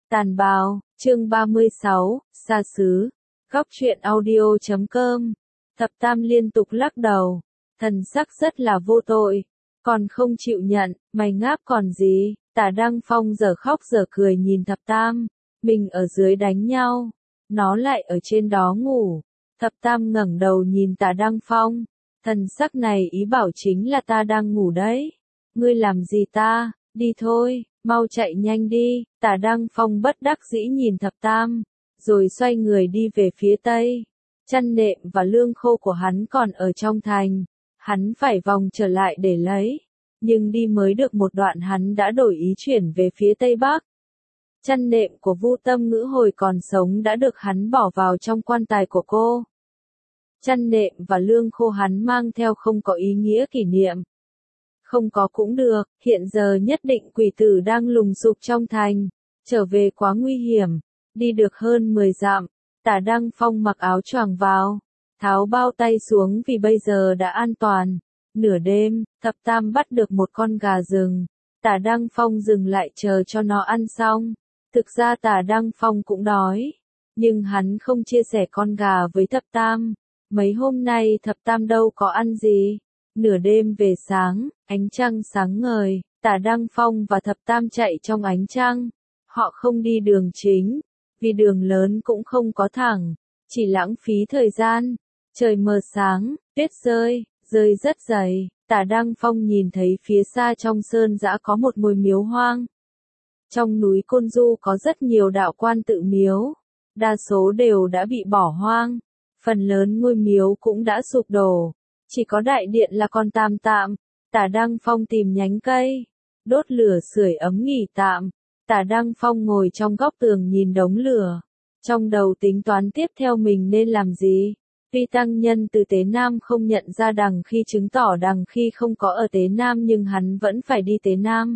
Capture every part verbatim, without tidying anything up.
Tàn bào, chương ba mươi sáu, xa xứ. Góc truyện audio chấm com. Thập Tam liên tục lắc đầu, thần sắc rất là vô tội, còn không chịu nhận, mày ngáp còn gì? Tả Đăng Phong giờ khóc giờ cười nhìn Thập Tam, mình ở dưới đánh nhau, nó lại ở trên đó ngủ. Thập Tam ngẩng đầu nhìn Tả Đăng Phong, thần sắc này ý bảo chính là ta đang ngủ đấy. Ngươi làm gì ta? Đi thôi, mau chạy nhanh đi. Tả Đăng Phong bất đắc dĩ nhìn Thập Tam, rồi xoay người đi về phía tây. Chăn nệm và lương khô của hắn còn ở trong thành, hắn phải vòng trở lại để lấy. Nhưng đi mới được một đoạn hắn đã đổi ý chuyển về phía tây bắc. Chăn nệm của Vu Tâm Ngữ hồi còn sống đã được hắn bỏ vào trong quan tài của cô. Chăn nệm và lương khô hắn mang theo không có ý nghĩa kỷ niệm. Không có cũng được, hiện giờ nhất định quỷ tử đang lùng sục trong thành, trở về quá nguy hiểm, đi được hơn mười dặm, Tả Đăng Phong mặc áo choàng vào, tháo bao tay xuống vì bây giờ đã an toàn. Nửa đêm, Thập Tam bắt được một con gà rừng, Tả Đăng Phong dừng lại chờ cho nó ăn xong. Thực ra Tả Đăng Phong cũng đói, nhưng hắn không chia sẻ con gà với Thập Tam. Mấy hôm nay Thập Tam đâu có ăn gì. Nửa đêm về sáng, ánh trăng sáng ngời, Tả Đăng Phong và Thập Tam chạy trong ánh trăng. Họ không đi đường chính, vì đường lớn cũng không có thẳng, chỉ lãng phí thời gian. Trời mờ sáng, tuyết rơi, rơi rất dày. Tả Đăng Phong nhìn thấy phía xa trong sơn dã có một ngôi miếu hoang. Trong núi Côn Du có rất nhiều đạo quan tự miếu, đa số đều đã bị bỏ hoang, phần lớn ngôi miếu cũng đã sụp đổ. Chỉ có đại điện là còn tạm tạm. Tả Đăng Phong tìm nhánh cây, đốt lửa sưởi ấm nghỉ tạm. Tả Đăng Phong ngồi trong góc tường nhìn đống lửa, trong đầu tính toán tiếp theo mình nên làm gì. Tuy tăng nhân từ Tế Nam không nhận ra Đằng Khi chứng tỏ Đằng Khi không có ở Tế Nam, nhưng hắn vẫn phải đi Tế Nam.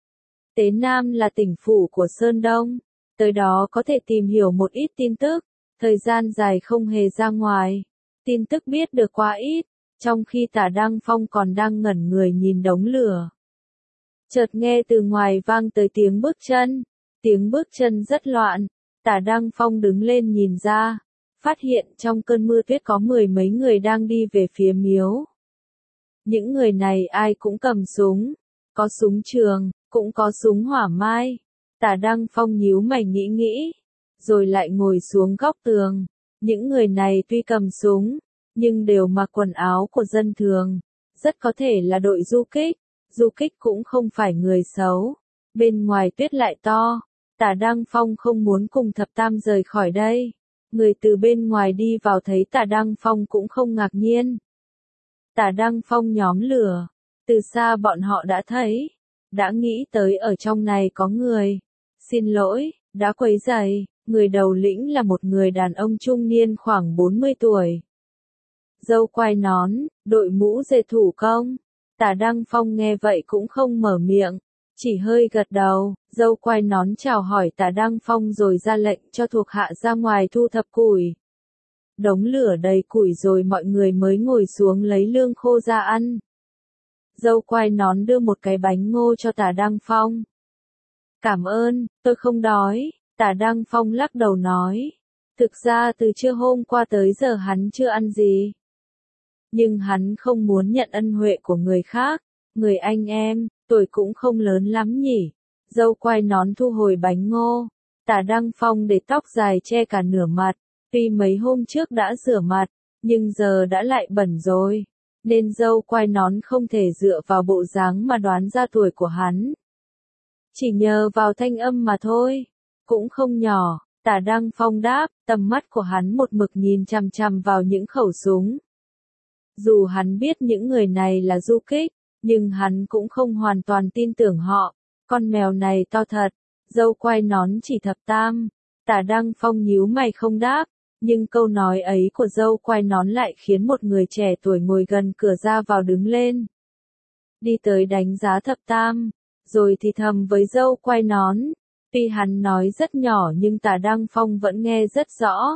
Tế Nam là tỉnh phủ của Sơn Đông, tới đó có thể tìm hiểu một ít tin tức. Thời gian dài không hề ra ngoài, tin tức biết được quá ít. Trong khi Tả Đăng Phong còn đang ngẩn người nhìn đống lửa, chợt nghe từ ngoài vang tới tiếng bước chân. Tiếng bước chân rất loạn. Tả Đăng Phong đứng lên nhìn ra, phát hiện trong cơn mưa tuyết có mười mấy người đang đi về phía miếu. Những người này ai cũng cầm súng, có súng trường, cũng có súng hỏa mai. Tả Đăng Phong nhíu mày nghĩ nghĩ, rồi lại ngồi xuống góc tường. Những người này tuy cầm súng, nhưng đều mặc quần áo của dân thường, rất có thể là đội du kích. Du kích cũng không phải người xấu. Bên ngoài tuyết lại to, Tả Đăng Phong không muốn cùng Thập Tam rời khỏi đây. Người từ bên ngoài đi vào thấy Tả Đăng Phong cũng không ngạc nhiên. Tả Đăng Phong nhóm lửa, từ xa bọn họ đã thấy, đã nghĩ tới ở trong này có người. Xin lỗi, đã quấy rầy. Người đầu lĩnh là một người đàn ông trung niên khoảng bốn mươi tuổi. Râu quai nón, đội mũ dệt thủ công. Tả Đăng Phong nghe vậy cũng không mở miệng, chỉ hơi gật đầu. Râu quai nón chào hỏi Tả Đăng Phong rồi ra lệnh cho thuộc hạ ra ngoài thu thập củi. Đống lửa đầy củi rồi mọi người mới ngồi xuống lấy lương khô ra ăn. Râu quai nón đưa một cái bánh ngô cho Tả Đăng Phong. Cảm ơn, tôi không đói. Tả Đăng Phong lắc đầu nói. Thực ra từ trưa hôm qua tới giờ hắn chưa ăn gì. Nhưng hắn không muốn nhận ân huệ của người khác. Người anh em, tuổi cũng không lớn lắm nhỉ. Râu quai nón thu hồi bánh ngô. Tả Đăng Phong để tóc dài che cả nửa mặt. Tuy mấy hôm trước đã rửa mặt, nhưng giờ đã lại bẩn rồi. Nên râu quai nón không thể dựa vào bộ dáng mà đoán ra tuổi của hắn. Chỉ nhờ vào thanh âm mà thôi. Cũng không nhỏ. Tả Đăng Phong đáp, tầm mắt của hắn một mực nhìn chằm chằm vào những khẩu súng. Dù hắn biết những người này là du kích, nhưng hắn cũng không hoàn toàn tin tưởng họ. Con mèo này to thật. Râu quai nón chỉ Thập Tam. Tả Đăng Phong nhíu mày không đáp, nhưng câu nói ấy của râu quai nón lại khiến một người trẻ tuổi ngồi gần cửa ra vào đứng lên. Đi tới đánh giá Thập Tam, rồi thì thầm với râu quai nón. Tuy hắn nói rất nhỏ nhưng Tả Đăng Phong vẫn nghe rất rõ.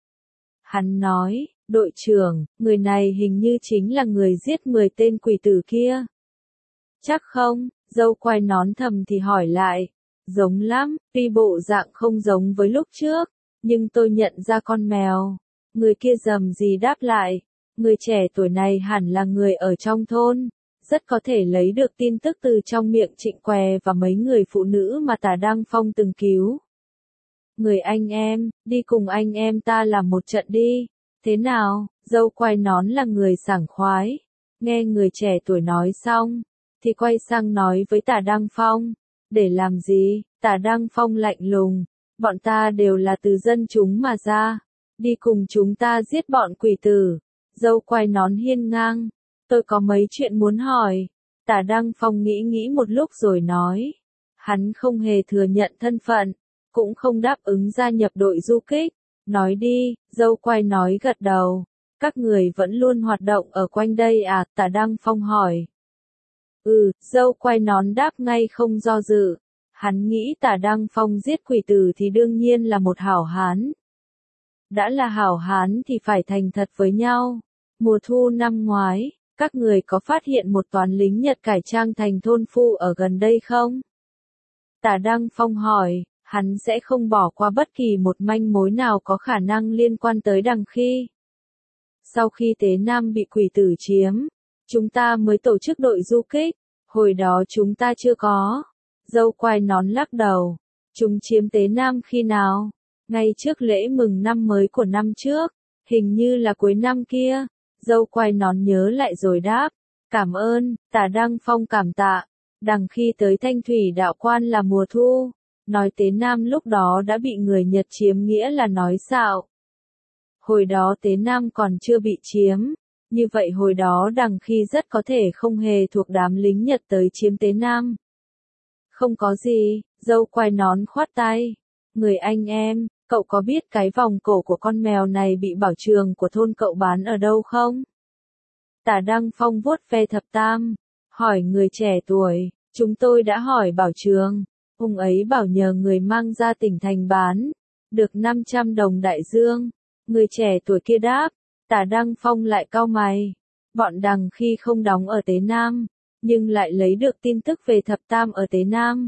Hắn nói, đội trưởng, người này hình như chính là người giết mười tên quỷ tử kia. Chắc không? Râu quai nón thầm thì hỏi lại. Giống lắm, tuy bộ dạng không giống với lúc trước, nhưng tôi nhận ra con mèo. Người kia rầm gì đáp lại, người trẻ tuổi này hẳn là người ở trong thôn, rất có thể lấy được tin tức từ trong miệng Trịnh Què và mấy người phụ nữ mà Tả Đăng Phong từng cứu. Người anh em, đi cùng anh em ta làm một trận đi, thế nào? Dâu quai nón là người sảng khoái, nghe người trẻ tuổi nói xong, thì quay sang nói với Tả Đăng Phong, để làm gì? Tả Đăng Phong lạnh lùng, bọn ta đều là từ dân chúng mà ra, đi cùng chúng ta giết bọn quỷ tử. Dâu quai nón hiên ngang, tôi có mấy chuyện muốn hỏi. Tả Đăng Phong nghĩ nghĩ một lúc rồi nói, hắn không hề thừa nhận thân phận, cũng không đáp ứng gia nhập đội du kích. Nói đi, dâu quai nói gật đầu, các người vẫn luôn hoạt động ở quanh đây à? Tả Đăng Phong hỏi. Ừ, dâu quai nón đáp ngay không do dự. Hắn nghĩ Tả Đăng Phong giết quỷ tử thì đương nhiên là một hảo hán. Đã là hảo hán thì phải thành thật với nhau. Mùa thu năm ngoái, các người có phát hiện một toán lính Nhật cải trang thành thôn phu ở gần đây không? Tả Đăng Phong hỏi, hắn sẽ không bỏ qua bất kỳ một manh mối nào có khả năng liên quan tới Đằng Khi. Sau khi Tế Nam bị quỷ tử chiếm, chúng ta mới tổ chức đội du kích, hồi đó chúng ta chưa có. Dâu quai nón lắc đầu, chúng chiếm Tế Nam khi nào? Ngay trước lễ mừng năm mới của năm trước, hình như là cuối năm kia. Dâu quai nón nhớ lại rồi đáp, cảm ơn. Tả Đăng Phong cảm tạ. Đằng Khi tới Thanh Thủy đạo quan là mùa thu, nói Tế Nam lúc đó đã bị người Nhật chiếm nghĩa là nói xạo. Hồi đó Tế Nam còn chưa bị chiếm, như vậy hồi đó Đằng Khi rất có thể không hề thuộc đám lính Nhật tới chiếm Tế Nam. Không có gì, dâu quai nón khoát tay. Người anh em, cậu có biết cái vòng cổ của con mèo này bị bảo trường của thôn cậu bán ở đâu không? Tả Đăng Phong vuốt ve thập tam, hỏi người trẻ tuổi, chúng tôi đã hỏi bảo trường, ông ấy bảo nhờ người mang ra tỉnh thành bán, được năm trăm đồng đại dương. Người trẻ tuổi kia đáp. Tả Đăng Phong lại cau mày, bọn Đằng Khi không đóng ở Tế Nam, nhưng lại lấy được tin tức về thập tam ở Tế Nam.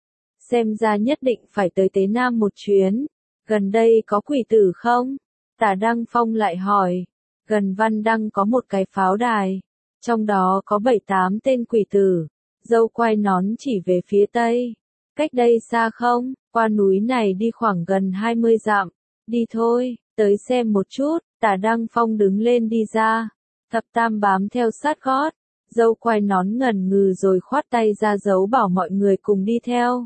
Xem ra nhất định phải tới Tế Nam một chuyến. Gần đây có quỷ tử không? Tả Đăng Phong lại hỏi. Gần Văn Đăng có một cái pháo đài, trong đó có bảy tám tên quỷ tử. Dâu quai nón chỉ về phía tây. Cách đây xa không? Qua núi này đi khoảng gần hai mươi dặm. Đi thôi, tới xem một chút. Tả Đăng Phong đứng lên đi ra. Thập tam bám theo sát gót. Dâu quai nón ngần ngừ rồi khoát tay ra dấu bảo mọi người cùng đi theo.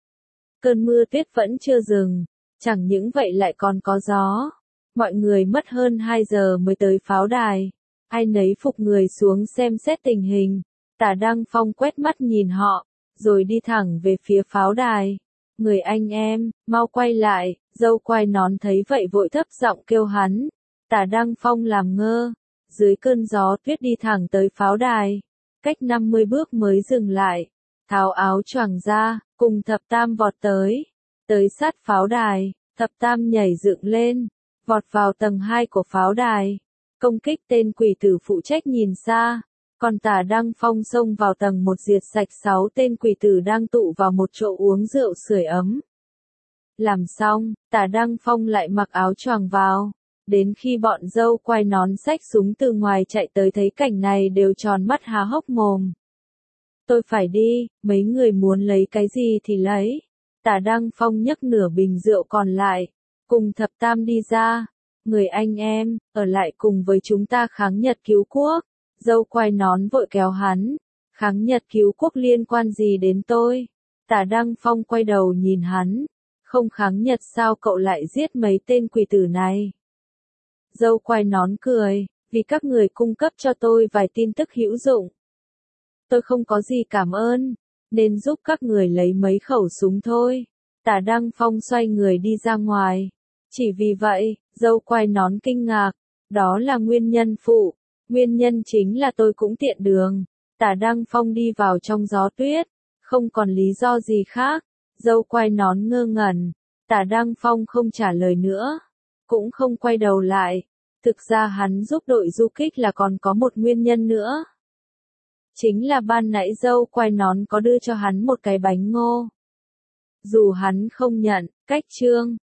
Cơn mưa tuyết vẫn chưa dừng, chẳng những vậy lại còn có gió. Mọi người mất hơn hai giờ mới tới pháo đài. Ai nấy phục người xuống xem xét tình hình. Tả Đăng Phong quét mắt nhìn họ, rồi đi thẳng về phía pháo đài. Người anh em, mau quay lại. Dâu quai nón thấy vậy vội thấp giọng kêu hắn. Tả Đăng Phong làm ngơ. Dưới cơn gió tuyết đi thẳng tới pháo đài. Cách năm mươi bước mới dừng lại. Tháo áo choàng ra, cùng thập tam vọt tới. Tới sát pháo đài, thập tam nhảy dựng lên, vọt vào tầng hai của pháo đài. Công kích tên quỷ tử phụ trách nhìn xa. Còn Tả Đăng Phong xông vào tầng một diệt sạch sáu tên quỷ tử đang tụ vào một chỗ uống rượu sưởi ấm. Làm xong, Tả Đăng Phong lại mặc áo choàng vào. Đến khi bọn dâu quai nón xách súng từ ngoài chạy tới thấy cảnh này đều tròn mắt há hốc mồm. Tôi phải đi, mấy người muốn lấy cái gì thì lấy. Tả Đăng Phong nhấc nửa bình rượu còn lại, cùng thập tam đi ra. Người anh em, ở lại cùng với chúng ta kháng Nhật cứu quốc. Dâu quai nón vội kéo hắn. Kháng Nhật cứu quốc liên quan gì đến tôi? Tả Đăng Phong quay đầu nhìn hắn. Không kháng Nhật sao cậu lại giết mấy tên quỷ tử này? Dâu quai nón cười, vì các người cung cấp cho tôi vài tin tức hữu dụng. Tôi không có gì cảm ơn, nên giúp các người lấy mấy khẩu súng thôi. Tả Đăng Phong xoay người đi ra ngoài. Chỉ vì vậy, dâu quai nón kinh ngạc, đó là nguyên nhân phụ. Nguyên nhân chính là tôi cũng tiện đường. Tả Đăng Phong đi vào trong gió tuyết, không còn lý do gì khác. Dâu quai nón ngơ ngẩn, Tả Đăng Phong không trả lời nữa, cũng không quay đầu lại. Thực ra hắn giúp đội du kích là còn có một nguyên nhân nữa. Chính là ban nãy dâu quai nón có đưa cho hắn một cái bánh ngô. Dù hắn không nhận, cách Trương